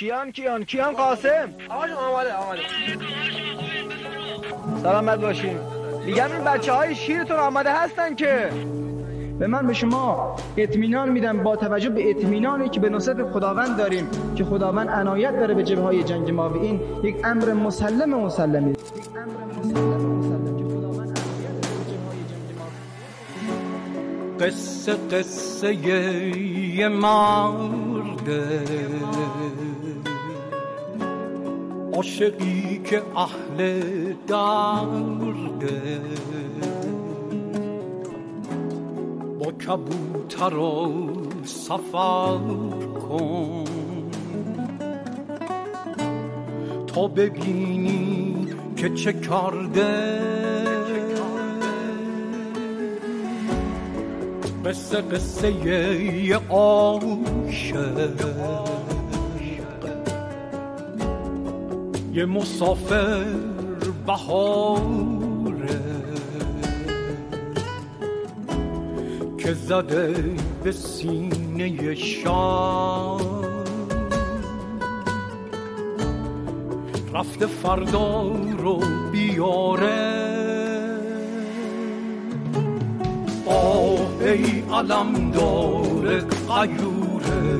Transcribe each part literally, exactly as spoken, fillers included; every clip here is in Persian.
کیان کیان کیان قاسم آقا جون آماده آماده. سلامت باشین. میگم این بچه های شیرتون آماده هستن که به من به شما اطمینان میدم با توجه به اطمینانی که به نصرت خداوند داریم که خداوند عنایت داره به جبهه‌های جنگ ما و این یک امر مسلم مسلمی یک امر مسلم مسلم که خداوند عنایت داره به جبهه‌های جنگ ما. قصه قصه یه مرده عاشقی که اهل درده با کبوتر و سفر کن تا ببینی که چه کرده قصه قصه یه عاشق یه مسافر بهاره که زده به سینه شام رفته فردا رو بیاره آه ای علمدار غیور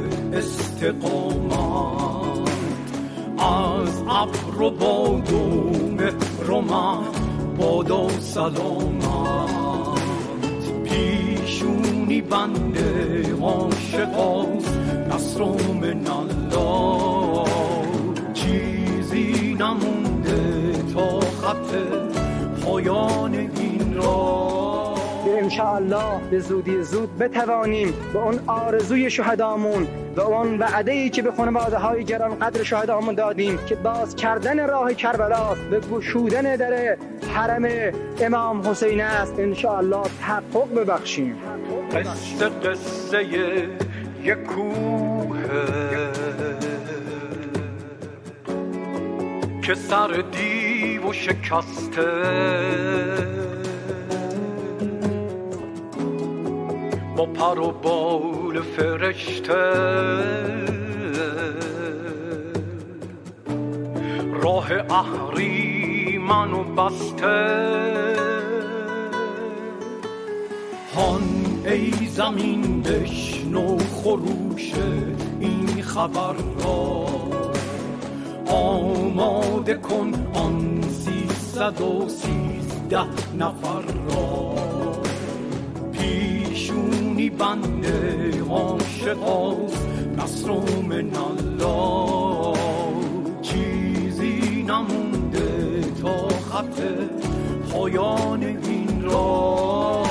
استقامت از ابر و باد و مهر و مه باد و سلامت پیشونی بنده عاشقاست نصر من الله چیزی نمونده تا خط پایان این راه انشاءالله به زودی زود بتوانیم به اون آرزوی شهدامون و اون وعده‌ای که به خانواده های گران قدر شهدامون دادیم که باز کردن راه کربلاست به گشودن در حرم امام حسین است انشاءالله تحقق ببخشیم. قصه قصه یک کوه که سر دیو شکسته با پر و بال فرشته راه اهریمن و بسته هان ای زمین بشنو خروش این خبر را آماده کن آن سیصد و سیزده نفر را پیشونی بنده عاشقاست نصر من الله چیزی نمونده تا خط پایان این راه.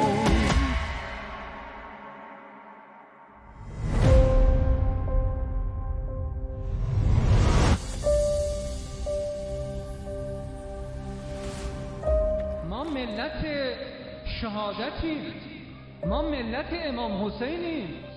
ما ملت شهادتیم، ما ملت امام حسینیم.